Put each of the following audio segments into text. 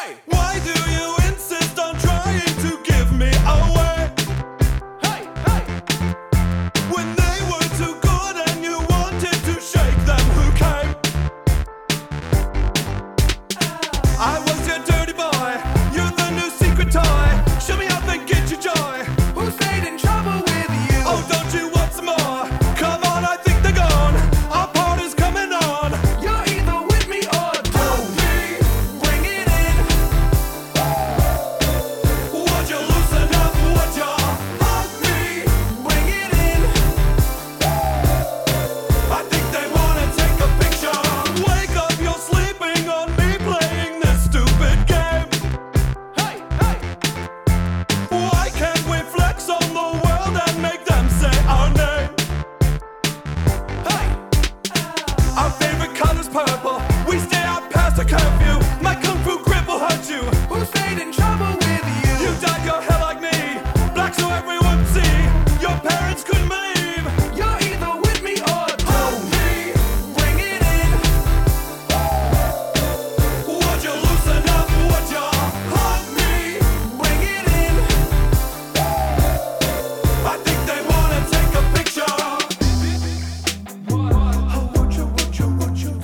Hey! Why do you insist on trying to give me away? Hey! Hey! When they were too good and you wanted to shake them, who came? I was your dirty boy, you're the new secret toy. Show me how they get you joy. Who stayed in trouble with you? Oh, don't you want some more? Come on, I think they're gone. Our party's coming on. You're either with me or don't me. Bring it in. Would you loosen up? Would you Hug me. Bring it in. I think they wanna take a picture. Wake up, you're sleeping on me playing this stupid game. Hey, hey. Why can't we flex on the world and make them say our name? Hey. Our favorite color's purple. We stay out past the curfew. My kung fu grip will hurt you. Who stayed in trouble with you? You dyed your hair like me, black so everyone see. Your parents couldn't believe. You're either with me or don't me. Bring it in. Would you loosen up? Would you Hug me. Bring it in. I think they wanna take a picture. Oh, would you, would you, would you?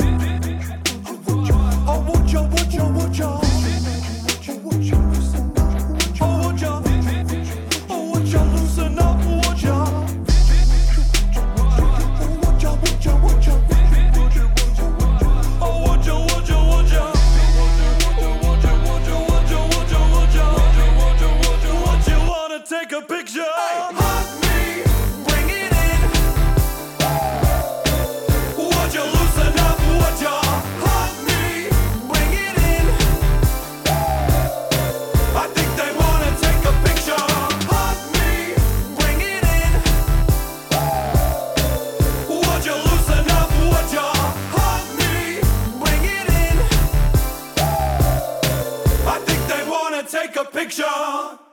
Oh, would you, would you, would you? Would you loosen up? Oh, would you? Oh, would you loosen up? Would you? Would you, would you, would you? Oh, would you, would you, would you? Would you wanna take a picture? Hug me. Bring it in. Would you loosen up? Would you? Hug me. Bring it in. I think they wanna take a picture. Hug me. Bring it in. Would you loosen up? Would you? Hug me. Bring it in. I think they wanna take a picture.